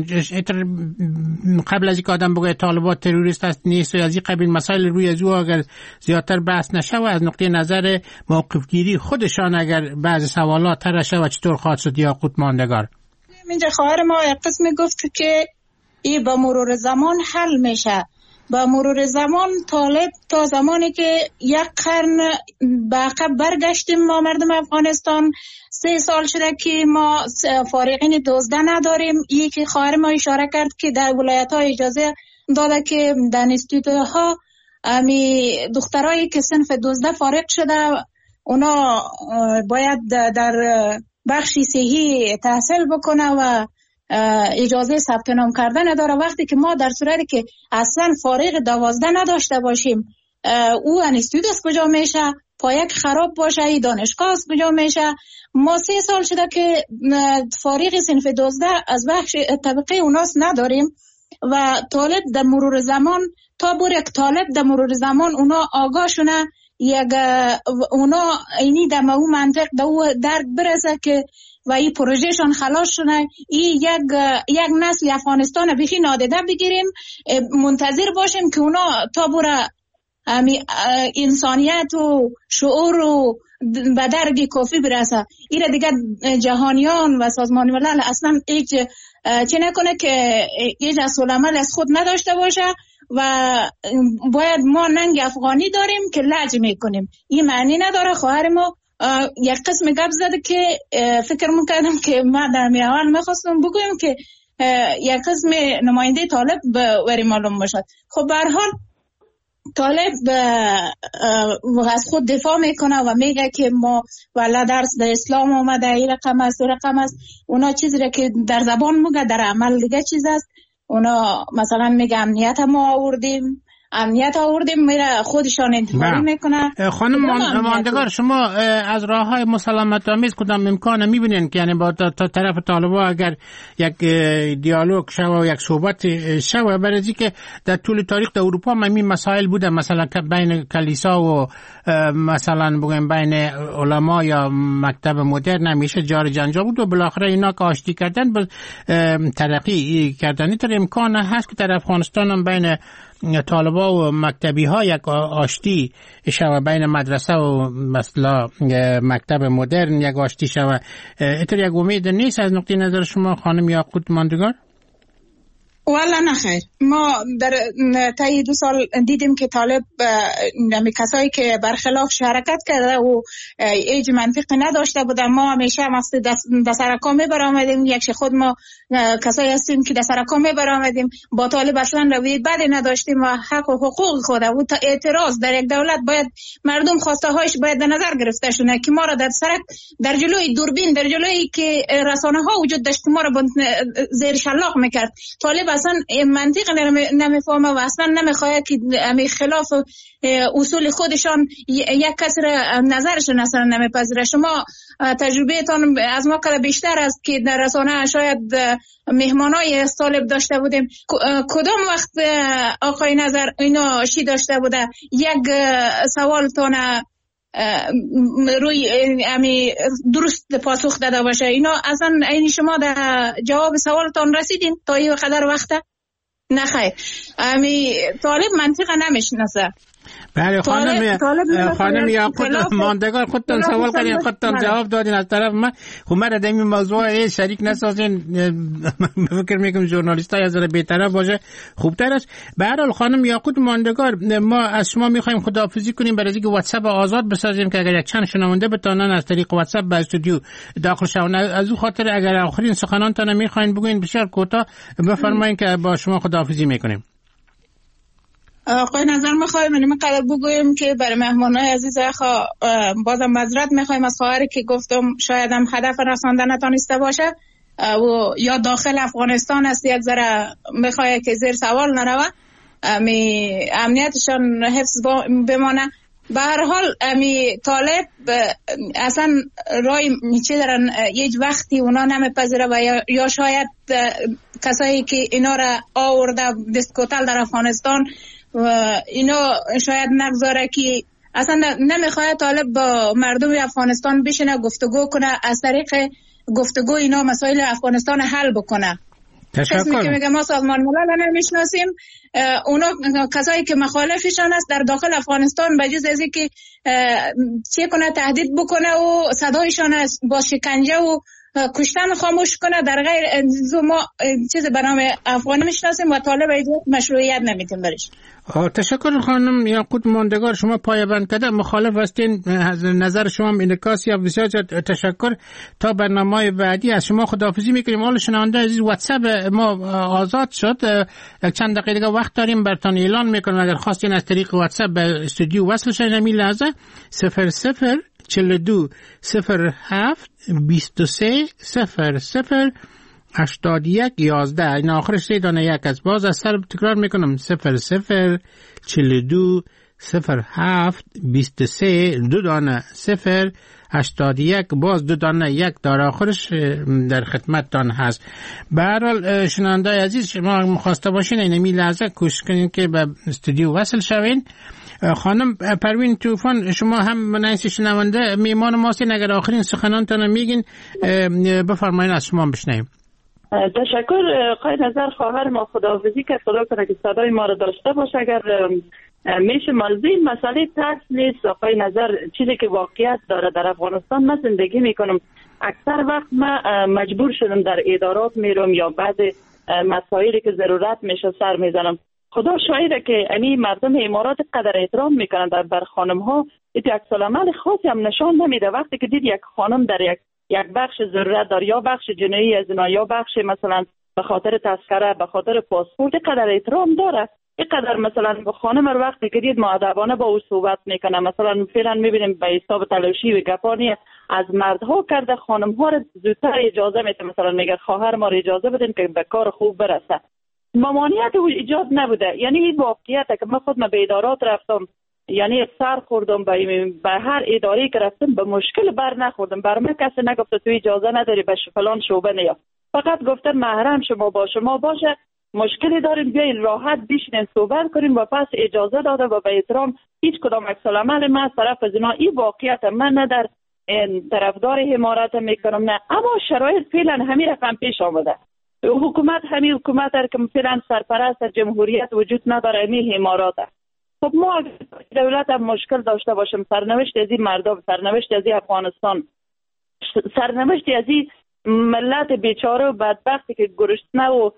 قبل از اینکه آدم بگه طالبات تروریست است نیست و از این قبیل مسائل روی از او اگر زیادتر بحث نشه و از نقطه نظر موقفگیری خودشان اگر بعض سوالات تر شه و چطور خواهد شد یاقوت ماندگار. اینجا خواهر ما یک قسمی گفت که این با مرور زمان حل میشه. با مرور زمان طالب تا زمانی که یک قرن به عقب برگشتیم ما مردم افغانستان، سه سال شده که ما فارغین دوزده نداریم. یکی خواهر ما اشاره کرد که در ولایت ها اجازه داده که در اینستیتوت ها امی دخترایی که صنف دوزده فارغ شده اونا باید در بخشی صحی تحصیل بکنه و اجازه ثبت نام کردن نداره، وقتی که ما در صورتی که اصلا فارغ دوازده نداشته باشیم او انستیتوت از کجا میشه؟ پایک خراب باشه ای دانشگاه از کجا میشه؟ ما سه سال شده که فارغ صنف دوازده از بخش طبقه اوناس نداریم و طالب در مرور زمان تا بر یک طالب در مرور زمان اونا آگاه شونه یک اونا اینی در مو منطق در درک برسه که و این پروژهشان خلاص شده. این یک یک نسل افغانستان بیخی نادیده بگیریم، منتظر باشیم که اونا تا بر انسانیت و شعور و به درک کافی برسه. این دیگه جهانیان و سازمان ملل اصلا هیچ چه نکنه که هیچ اصول عمل از خود نداشته باشه و باید ما ننگ افغانی داریم که لج میکنیم. این معنی نداره. خواهر ما یک قسم گپ زده که فکر میکردم که ما در میان میخواستم بگویم که یک قسم نماینده طالب وری معلوم باشد. خب به هر حال طالب از خود دفاع میکنه و میگه که ما والا درس در اسلام اومده، این رقم است و رقم است. اونا چیزی را که در زبان میگه در عمل دیگه چیز است. اونا مثلا میگه امنیت ما آوردیم، امنیت آوردیم، میره خودشان انتخابی میکنه. خانم ماندگار، شما از راه های مسالمت آمیز کدام امکان میبینین که یعنی با تا طرف طالبا اگر یک دیالوگ شوه و یک صحبت شوه، برای که در طول تاریخ در اروپا همین مسائل بوده، مثلا بین کلیسا و مثلا بگیم بین علما یا مکتب مدرن همیشه جار جنجال بود و بالاخره اینا که آشتی کردن به ترقی کردن. اینطور امکان هست که در افغانستان هم بین طالبا و مکتبی ها یک آشتی شوه، بین مدرسه و مثلا مکتب مدرن یک آشتی شوه. اینطور یک امید نیست از نقطه نظر شما خانم یاقوت ماندگار؟ والا نه خیر. ما در طی دو سال دیدیم که طالب نمی کسایی که برخلاف حرکت کرده و ایج منطقی نداشته بودن، ما همیشه مست دست سرکا می برآمدیم. یک خود ما کسایی هستیم که دست سرکا می برآمدیم، با طالب اصلا رویه بدی نداشتیم و حق و حقوق خود و اعتراض در یک دولت باید مردم خواسته هایش باید در نظر گرفته شونه که ما را در سرک در جلوی دوربین در جلوی که رسانه ها وجود داشت ما را زیر شلاق میکرد. طالب اصلا منطق نمیفهمه و اصلا نمیخواد که امی خلاف اصول خودشان یک کسی را نظرشون اصلا نمیپذیره. شما تجربه تان از ما کلا بیشتر است که در رسانه شاید مهمانای طالب داشته بودیم. کدام وقت آقای نظر اینا شی داشته بوده یک سوال تان روی امی درست پاسخ داده باشه؟ اینا اصلا این شما در جواب سوالتان رسیدین تا این قدر وقته؟ نه خیر. امی طالب منطقه نمیشناسه. بله خانم خانم یاقوت ماندگار، خودتون سوال کردین، خودتون جواب دادین از طرف من. خب من در این موضوع شریک نسازین، فکر میکنم ژورنالیستای از را بهتر باشه، خوبتر است. به هر حال خانم یاقوت ماندگار، ما از شما میخوایم خداحافظی کنیم برای اینکه واتساپ آزاد بسازیم که اگر یک چند شنونده بتونن از طریق واتساپ به استودیو داخل شون. از اون خاطر اگر آخرین سخنانتون میخواین بگوین بسیار کوتاه بفرمایید که با شما خداحافظی میکنیم. آقای نظر میخوایم من قدر بگویم که برای مهمانای عزیز خوا بازم معذرت میخوایم از خواهری که گفتم شاید هم هدف رسانده نتونسته باشه و یا داخل افغانستان است یک ذره میخواه که زیر سوال نروه، امی امنیتشان حفظ بمانه. به هر حال امی طالب اصلا رای چه دارن یک وقتی اونا نمیپذیره و یا, یا شاید کسایی که اینا را آورده دستکوتل در افغانستان و اینا شاید نگذاره که اصلا نمیخواد طالب با مردم افغانستان بشینه گفتگو کنه، از طریق گفتگو اینا مسائل افغانستان حل بکنه. کسی که میگه ما سازمان ملل نمیشناسیم، اونا کسایی که مخالفشان است در داخل افغانستان به جز از اینکه چه کنه تهدید بکنه و صدایشان با شکنجه و کشتن خاموش کنه، در غیر ما چیز به نام افغان میشناسیم و طالب ایجاد مشروعیت نمیتیم برش. تشکر خانم یاقوت ماندگار، شما پایبند کرده مخالف هستین، از نظر شما انعکاسی بسیار تشکر. تا برنامه بعدی از شما خداحافظی میکنیم. حالا شنونده عزیز واتساپ ما آزاد شد، یک چند دقیقه دیگه وقت داریم براتون اعلان میکنم اگر خواستین از طریق واتساپ به استودیو وصل شین همین لحظه صفر صفر چهل و دو صفر هفت بیست و سه صفر صفر هشتاد و یک یازده. این آخرش سه دانه یک از باز از سر تکرار میکنم صفر صفر چهل و دو صفر هفت بیست و سه دو دانه صفر هشتاد و یک باز دو دانه یک داره آخرش در خدمت دان هست. به هر حال شنونده عزیز شما مخواسته باشین اینمی لحظه کوشش کنین که به استودیو وصل شوین. خانم پروین طوفان شما هم منعیس شنونده میمان ماستین، اگر آخرین سخنانتان میگین بفرمایین از شما بشنویم. تشکر. قای نظر خواهر ما خداحافظی که خدا کنه که صدای ما رو داشته باشه. اگر میشه موضوع مسئله ترس نیست آقای نظر، چیزی که واقعیت داره در افغانستان. من زندگی میکنم، اکثر وقت من مجبور شدم در ادارات میرم یا بعد مسائلی که ضرورت میشه سر میزنم. خدا شاهده که یعنی مردم امارات قدر احترام میکنن در بر خانم ها، یک عکس العمل خاصی هم نشان نمیده. وقتی که دید یک خانم در یک یک بخش ضرورت داره، یا بخش جنایی از اینا، یا بخش مثلا به خاطر تذکره، به خاطر پاسپورت، قدر احترام داره. اینقدر مثلا خانم رو وقتی که دید مؤدبانه با او صحبت میکنه، مثلا فعلا میبینیم به حساب تلاشی و گپانی از مردها کرده، خانم ها رو زودتر اجازه میده، مثلا میگه خواهر ما رو اجازه بدین که به کار خوب برسه. ممانعت او ایجاد نبوده. یعنی این واقعیته که من خود من به ادارات رفتم، یعنی سر خوردم به, به هر اداره که رفتم به مشکل بر نخوردم. بر من کسی نگفته تو اجازه نداری به فلان شعبه نیا، فقط گفتن محرم شما با شما باشه، مشکلی دارین بیاین راحت بشینین صحبت کنین و پس اجازه داده و به احترام هیچ کدام عکس العمل من از طرف از اینا. این واقعیت من نه در طرفدار حمایت میکنم نه، اما شرایط فعلا همین رقم پیش آمده. حکومت همین حکومت هر که فعلا سرپرست جمهوریت وجود نداره، همین حمایت. خب ما دولت هم مشکل داشته باشیم، سرنوشت از این مردم، سرنوشت از این افغانستان، سرنوشت از این ملت بیچاره و بدبختی که گرسنه و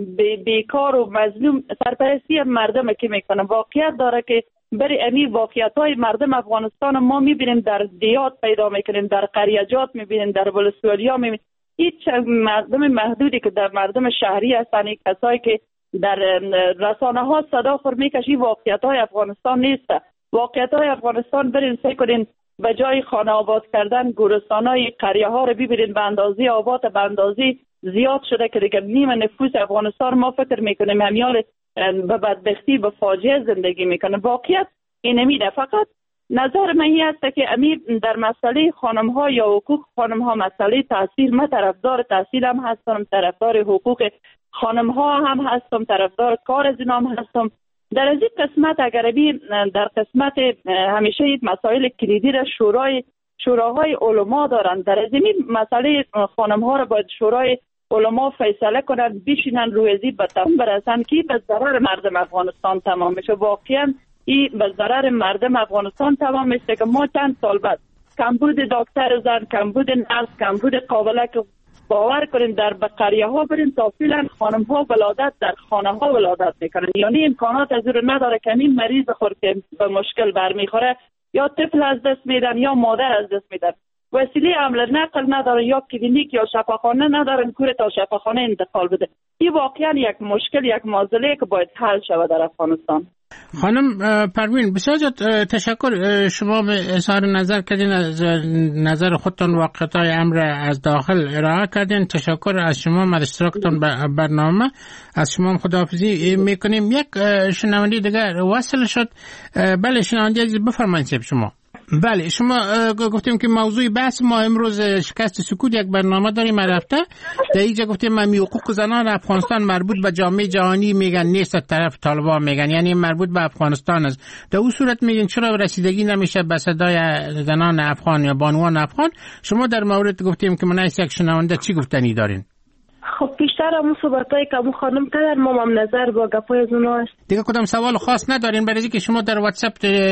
بیکار و مظلوم، سرپرستی مردم که میکنه. واقعیت داره که بری امی واقعیت های مردم افغانستان ما میبینیم، در دیات پیدا میکنیم، در قریجات میبینیم، در ولسوالیا میبینیم. هیچ مردم محدودی که در مردم شهری هستن، کسایی که در رسانه ها صدا خور میکشی، واقعیت های افغانستان نیست. واقعیت های افغانستان برین سعی کنین به جای خانه آباد کردن گورستان های قریه ها رو ببرین به اندازه آباد، به اندازه زیاد شده که دیگه نیم نفوس افغانستان ما فکر میکنیم همیال به بدبختی به فاجعه زندگی میکنه. واقعیت این نمیده. فقط نظر من این است که امیر در مسئله خانم ها یا حقوق خانم ها، مسئله تحصیل، من طرفدار تحصیل هم هستم، طرفدار حقوق خانم ها هم هستم، طرفدار کار از اینا هم هستم. در از این قسمت اگر بی در قسمت همیشه این مسائل کلیدی را شورای شوراهای علما دارن، در از این مسئله خانم ها را باید شورای علما فیصله کنن، بشینن روی ازی به تمام برسن که به ضرر مردم افغانستان تمام میشه. واقعا این به ضرر مردم افغانستان تمام میشه که ما چند سال بعد کمبود دکتر زن، کمبود نرس، کمبود قابله که باور کنیم در بقریه ها بریم تا فعلا خانم ها ولادت در خانه ها ولادت میکنن، یعنی امکانات از رو نداره که این مریض خود که به مشکل برمیخوره یا طفل از دست میدن یا مادر از دست میدن، وسیله حمل نقل نداره یا کلینیک یا شفاخانه ندارن کور تا شفاخانه انتقال بده. این واقعا یک مشکل، یک معضله که باید حل شود در افغانستان. خانم پروین بسیار تشکر، شما به اظهار نظر کردین، از نظر خودتان واقعیت‌های امر از داخل ارائه کردین. تشکر از شما، من اشتراکتان به برنامه از شما خداحافظی میکنیم. یک شنونده دیگر وصل شد. بله شنونده عزیز بفرمایید شما. بله شما گفتیم که موضوع بحث ما امروز شکست سکوت یک برنامه داریم رفته در اینجا گفتیم ما حقوق زنان افغانستان مربوط به جامعه جهانی میگن نیست، از طرف طالبان میگن یعنی مربوط به افغانستان است. در اون صورت میگن چرا رسیدگی نمیشه به صدای زنان افغان یا بانوان افغان؟ شما در مورد گفتیم که من یک شنونده چی گفتنی دارین؟ خب بیشتر همون صحبتایی که همون خانم کردن ما هم نظر با گپای از اونها است. دیگه کدام سوال خاص ندارین؟ برای اینکه شما در واتساپ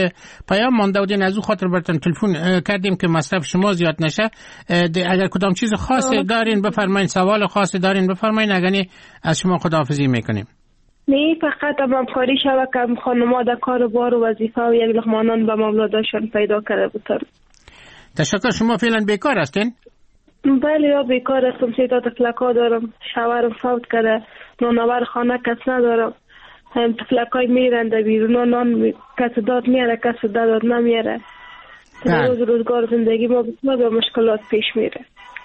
پیام مانده بودین از اون خاطر براتون تلفن کردیم که مصرف شما زیاد نشه. اگر کدام چیز خاصی دارین بفرمایید، سوال خاصی دارین بفرمایید، اگر از شما خداحافظی میکنیم. نه فقط هم همکاری شوه که خانم‌ها در کار بار و وظیفه و یک لقمانان به مولاداشان پیدا کرده بودن. تشکر. شما فعلا بیکار هستین؟ بله یا بیکار هستم، سه تا تفلکا دارم، شوهرم فوت کرده، نانآور خانه کس ندارم، هم تفلکای میرن در بیرون، نان کس داد میاره کس داد نمیاره. روز روزگار زندگی ما بسیار به مشکلات پیش میره.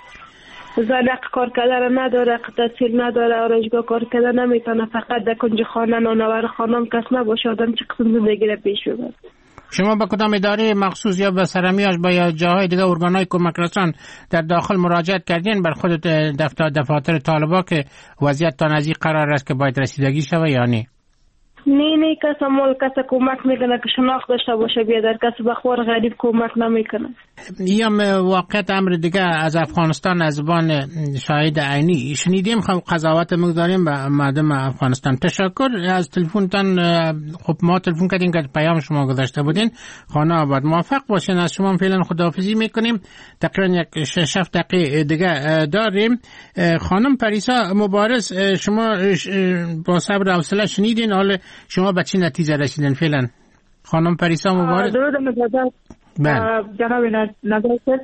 زن حق کار کردن نداره، حق تحصیل نداره، آرایشگاه کار کردن نمیتونه، فقط در کنج خانه نانآور خانم کس نباشه آدم چه قسم زندگی را پیش ببره. شما با کدام اداره مخصوص یا به سرمیاش با یا جاهای دیگه ارگانهای کمک رسان در داخل مراجعت کردین بر خود دفتر دفاتر طالبا که وضعیت تا نزدیک قرار است که باید رسیدگی شوه یا نه؟ نه نه کس مول کس کمک میکنه که شناخت داشته باشه بیادر، کس بخور غریب کمک نمیکنه. یا واقعیت امر دیگه از افغانستان از زبان شاهد عینی شنیدیم، قضاوت مقداریم به مردم افغانستان. تشکر از تلفنتان. خب ما تلفن کردیم که پیام شما گذاشته بودین. خانه آباد موفق باشین. از شما فعلا خداحافظی میکنیم. تقریبا یک شش دقیقه دیگه داریم. خانم پریسا مبارز، شما با صبر و حوصله شنیدین، حالا شما به چه نتیجه رسیدین فعلا؟ خانم پریسا مبارز. درود مجدد جناب نظر.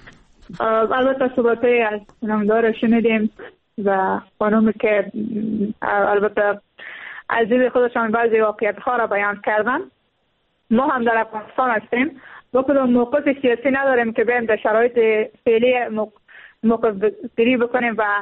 البته صحبت‌های از نامدار شنیدیم و خانم که البته از دید خودشان بعضی واقعیت ها را بیان کردن. ما هم در افغانستان هستیم، با کدام موقف سیاسی نداریم که بریم در شرایط فعلی موقف گیری بکنیم و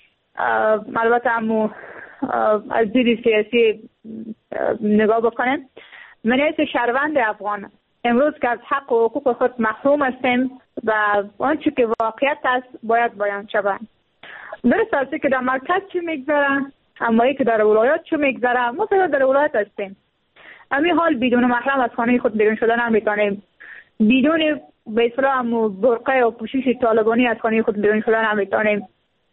البته هم از دید سیاسی نگاه بکنیم. من از شهروند افغان امروز که از حق و حقوق خود محروم هستیم و آنچه که واقعیت است باید بیان شود. درست است که در مرکز چی میگذره، اما که در ولایات چی میگذره. ما فقط در ولایات هستیم. امی حال بدون محرم از خانه خود بیرون شدن نمیتونیم، بدون به اصطلاح هم برقه و پوشش طالبانی از خانه خود بیرون شدن نمیتونیم.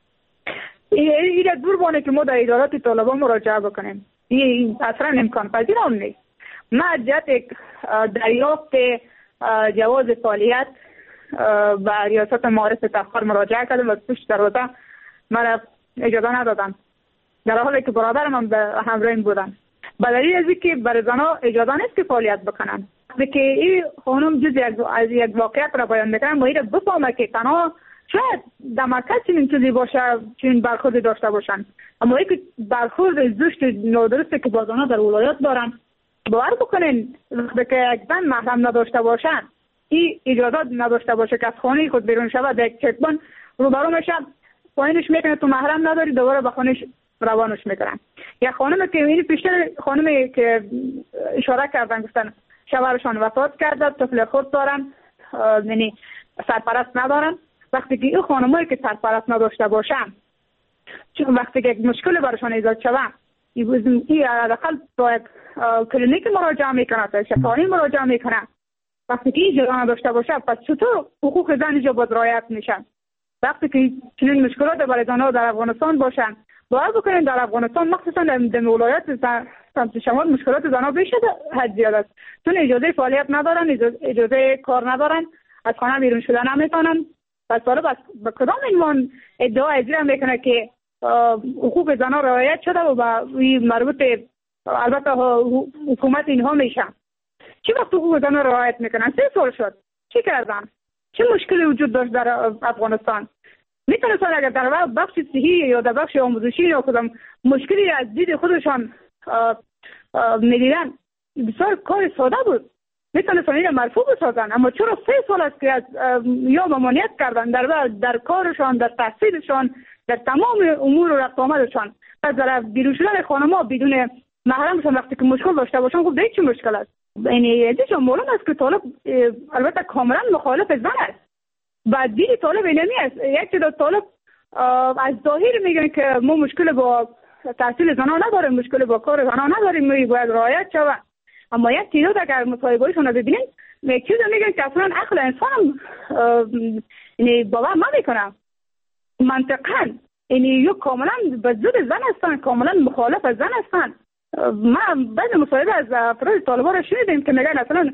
این دور بانه که ما در ادارات طالبان مراجعه بکنیم، این اصلا امکان پذیر هم نیست. ما جهت دریافت جواز فعالیت و ریاست معارف تخار مراجعه کردم و پشت دروازه مرا اجازه ندادن، در حالی که برادرم هم به همراهیم بودن. به دلیل از اینکه برای زنها اجازه نیست که فعالیت بکنن. که این خانم جز از یک واقعیت را بیان میکنن، ما این بفهمه که تنها شاید در مرکز چنین چیزی باشه، چنین برخورد داشته باشن، اما این که برخورد زشت نادرسته که با زنها در ولایات دارن. باور بکنین وقتی که یک زن محرم نداشته باشن، این اجازه نداشته باشه که از خانه خود بیرون شود، یک چکبان روبرو میشه، پایینش میکنه تو محرم نداری، دوباره به خانهش روانش میکنن. یا خانمی که این پیشتر خانمی که اشاره کردن گفتن شوهرشان وفات کرده، طفل خود دارن، یعنی سرپرست ندارن. وقتی که این خانمایی که سرپرست نداشته باشن، چون وقتی که مشکل براشون ایجاد شود، این حداقل با یک کلینیک مراجعه میکنه، تا شفاهی مراجعه میکنه. وقتی که این جرا نداشته باشه، پس چطور حقوق زن اینجا باید رعایت میشن؟ وقتی که چنین مشکلات برای زنها در افغانستان باشن، باید بکنین در افغانستان مخصوصا در ولایات سمت شمال مشکلات زنها بیشتر حد زیاد است، چون اجازه فعالیت ندارن، اجازه کار ندارن، از خانه بیرون شدن نمیتونن. پس حالا بس به کدام عنوان ادعا اجرا میکنه که حقوق زنها رعایت شده و به مربوط البته حکومت اینها میشن؟ چی وقت حقوق زنها رعایت میکنن؟ سه سال شد چی کردن؟ چه مشکلی وجود داشت در افغانستان؟ میتونستن اگر در بخش صحی یا در بخش آموزشی یا کدام مشکلی از دید خودشان میدیدن، بسیار کار ساده بود، میتونستن این مرفوع بسازن. اما چرا سه سال است که از یا ممانعت کردن در در کارشان، در تحصیلشان، در تمام امور و رفت آمدشان؟ پس در بیرون شدن خانم‌ها بدون محرمشان وقتی که مشکل داشته باشن، خب دیگه چه مشکل است؟ یعنی دیگه معلوم است که طالب البته کاملا مخالف زن است. بعد دید طالب اینمی است، یک تعداد طالب از ظاهر میگن که ما مشکل با تحصیل زنان نداریم، مشکل با کار زنان نداریم، ما باید رعایت شود. اما یک تعداد اگر مصاحبه‌هایشون رو ببینید، یک چیز میگن که اصلا عقل انسان یعنی باور نمیکنه منطقاً، یعنی یا کاملا به ضد زن هستن، کاملا مخالف زن هستن. ما بعضی مصاحبه از افراد طالبان رو شنیدیم که میگن اصلا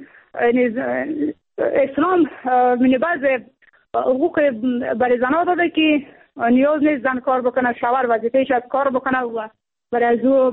اسلام من بعض حقوق برای زنها داده که نیاز نیست زن کار بکنه، شوهر وظیفه‌اش از کار بکنه و برای از او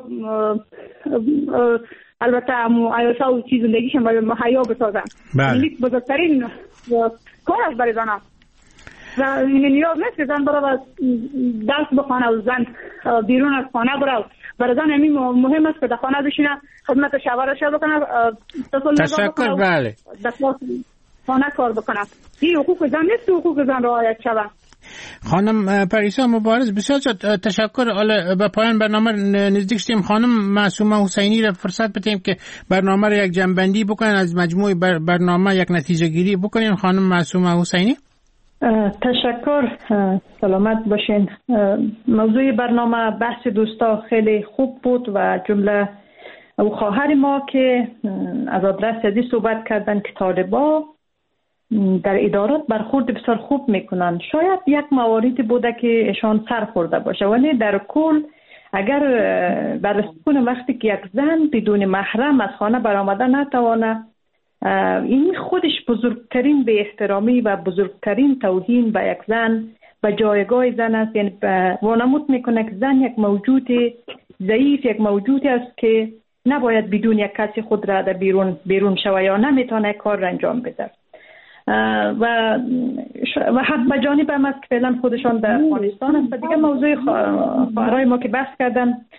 البته عیاشا و چیز زندگیشون باید مهیا بسازن. این بزرگترین کار است برای زنها و نیاز نیست که زن برای درس بخونه و زن بیرون از خانه بره. برای زن همین مهم است که در خانه بشینه، خدمت شوهرش بکنه، تشکر. بله خانه کار بکنه. این حقوق زن نیست، حقوق زن رعایت شود. خانم پریسا مبارز، بسیار تشکر. حالا به پایان برنامه نزدیک شدیم. خانم معصومه حسینی را فرصت بدیم که برنامه را یک جنبندی بکنن، از مجموع برنامه یک نتیجه گیری بکنین. خانم معصومه حسینی. تشکر، سلامت باشین. موضوع برنامه بحث دوستا خیلی خوب بود و جمله او خواهر ما که از آدرس ازی صحبت کردن که طالبا در ادارات برخورد بسیار خوب میکنن. شاید یک مواردی بوده که ایشان سر خورده باشه، ولی در کل اگر بررسی کنیم وقتی که یک زن بدون محرم از خانه برآمده نتوانه، این خودش بزرگترین به احترامی و بزرگترین توهین به یک زن و جایگاه زن است. یعنی وانمود میکنه که زن یک موجود ضعیف، یک موجودی است که نباید بدون یک کسی خود را در بیرون بیرون شود یا نمیتونه کار را انجام بده. و و حد به جانب هم است که فعلا خودشان در افغانستان است. دیگه موضوع خواهرای ما که بحث کردن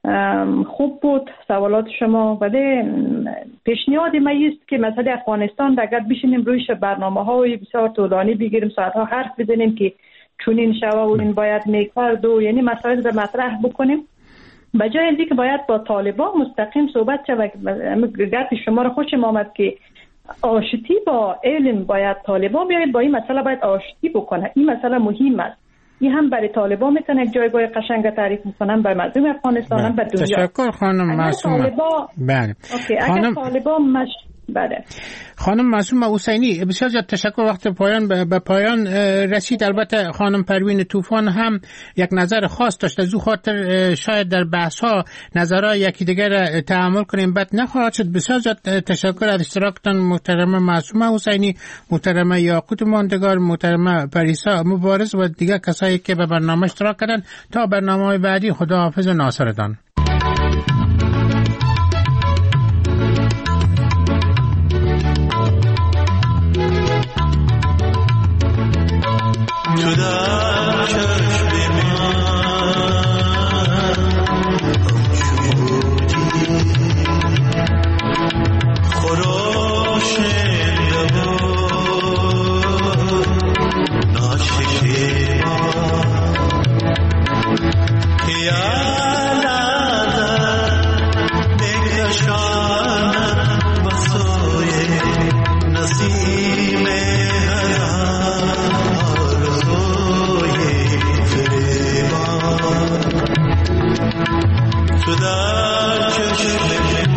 خوب بود سوالات شما. ولی پیشنهاد من است که مثلا افغانستان اگر بشینیم رویش برنامه های بسیار طولانی بگیریم، ساعت ها حرف بزنیم که چونین شوا و این باید میکرد و یعنی مسائل رو مطرح بکنیم، بجای از اینکه باید با طالبان مستقیم صحبت شود. گفت شما رو خوشم آمد که آشتی با علم باید طالبان بیاید، با این مسئله باید آشتی بکنه. این مسئله مهم است. این هم برای طالبان میتونه یک جایگاه قشنگ تعریف میکنن، برای مردم افغانستان هم، برای دنیا. تشکر خانم معصومه. بله. اوکی. اگر طالبان مش بله. خانم معصومه حسینی بسیار زیاد تشکر. وقت پایان به پایان رسید. البته خانم پروین طوفان هم یک نظر خاص داشت، از او خاطر شاید در بحث ها نظرهای یکی دیگر تحمل کنیم بد نخواهد شد. بسیار زیاد تشکر از اشتراکتان محترمه معصومه حسینی، محترمه یاقوت ماندگار، محترمه پریسا مبارز و دیگر کسایی که به برنامه اشتراک کردن. تا برنامه بعدی، خداحافظ و ناصرتان. تو در چشم من خراش لبا ناشکیما که یادم بکشانم بسوی نسیم تو در چشم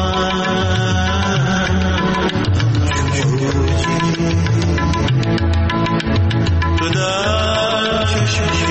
من تو در چشم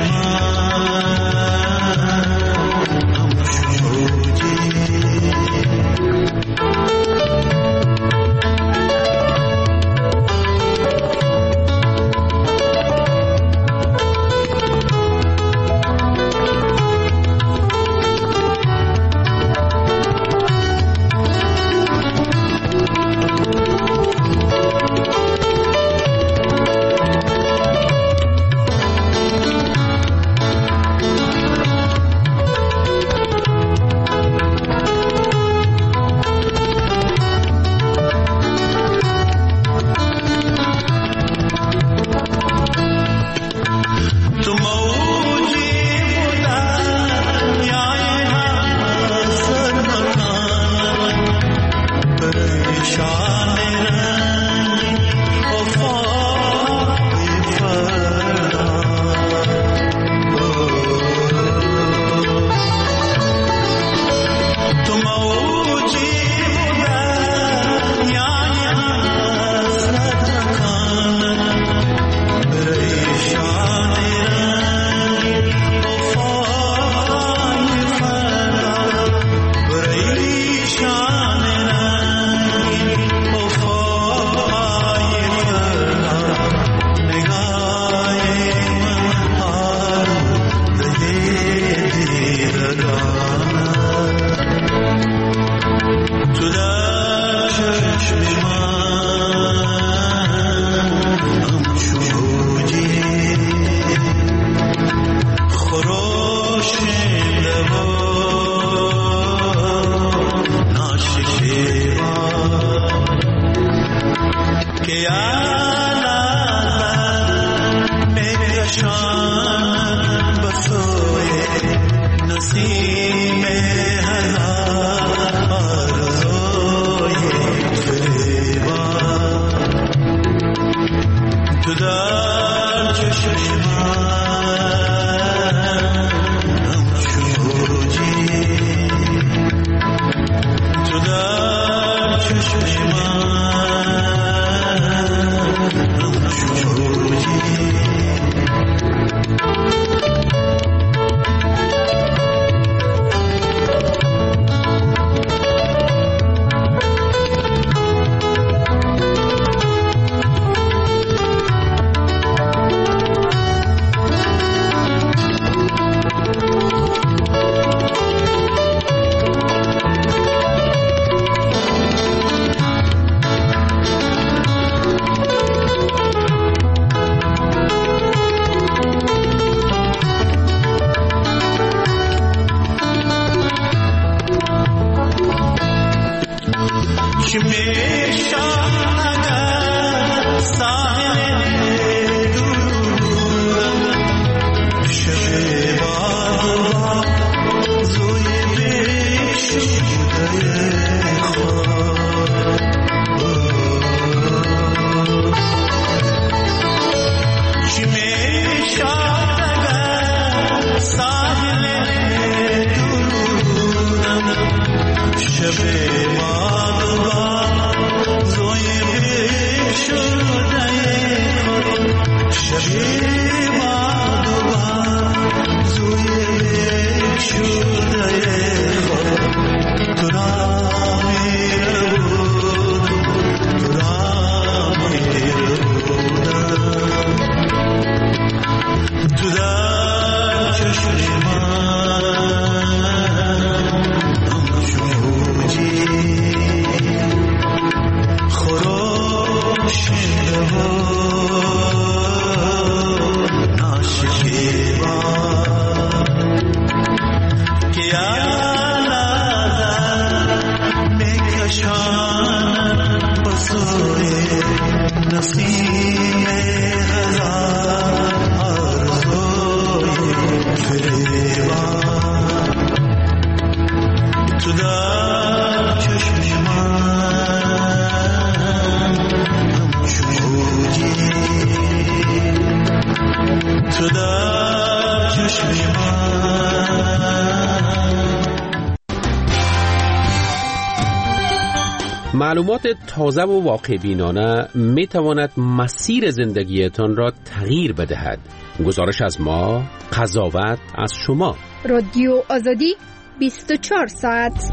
معلومات تازه و واقع بینانه می تواند مسیر زندگیتان را تغییر بدهد. گزارش از ما، قضاوت از شما. رادیو آزادی بیست و چهار ساعت.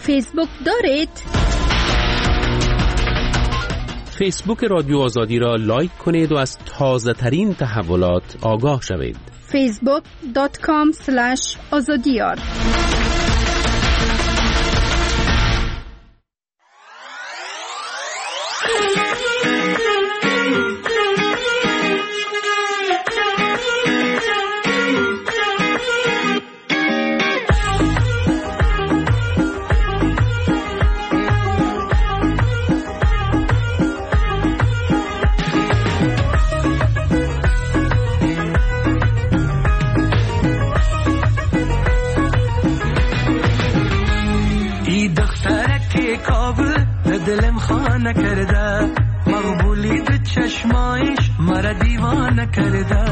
فیسبوک دارید؟ فیسبوک رادیو آزادی را لایک کنید و از تازه ترین تحولات آگاه شوید. فیسبوک دات کام اسلش آزادیار. دلم خانه کرده مقبولی به چشمایش مرا دیوانه کرده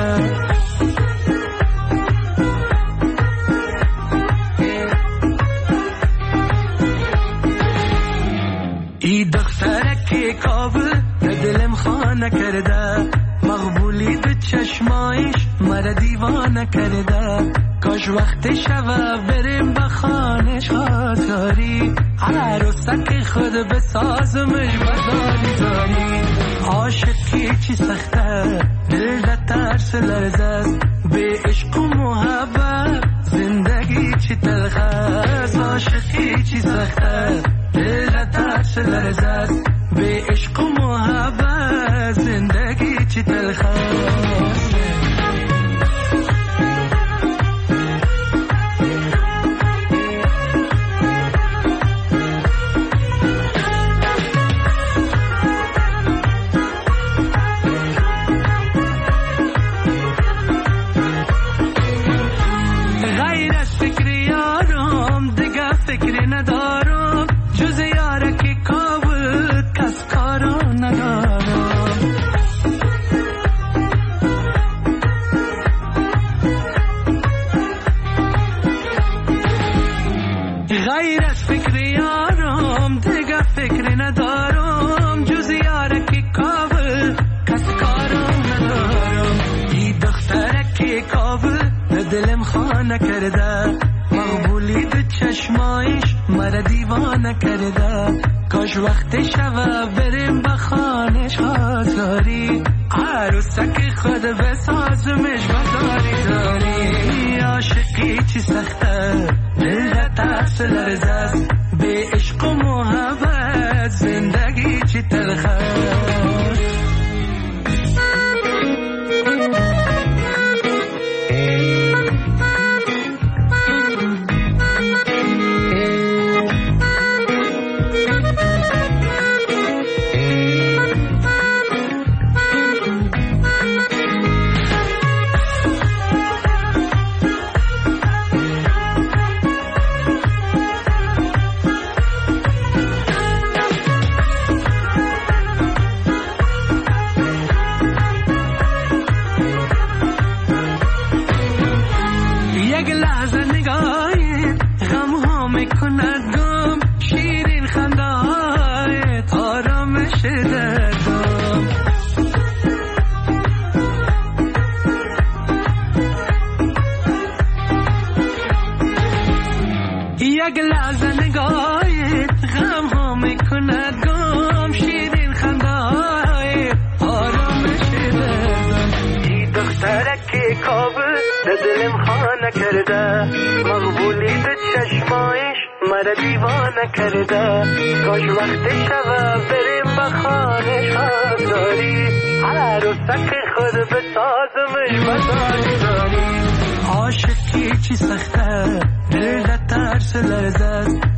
ای دختره که کابل دلم خانه کرده مقبولی به چشمایش مرا دیوانه کرده کاش وقت شب بریم به خانه شاداری عروسک خود بسازمش بزاری زاری عاشقی چی سخته دل ده ترس لرزه است به عشق و محبت زندگی چی تلخه است عاشقی چی سخته دل ده ترس لرزه است به عشق و محبت زندگی چی تلخه است فکری ندارم جز یاره که کابل کس کارو ندارم غیر از فکری یارم دیگه فکری ندارم جز یاره که کابل کس کارو ندارم ای دختره که کابل دلم خانه کرده مقبولی به چشمایش مرا دیوانه کرده کاش وقت شب بریم به خانه شاداری عروسک خود بسازمش بزاری زاری عاشقی چی سخته دل ده ترس لرزه است به عشق و محبت زندگی چی تلخه یک لحظه نگاهت غم ها میکند گم شیرین خنده های آرامش دردم ای دختره که کابل دلم خانه کرده مقبولی به چشمایش مرا دیوانه کرده کاش وقت شب بریم به خانه شاداری عروسک خود بسازمش بزاری زاری عاشقی چی سخته دل ده ترس لرزه است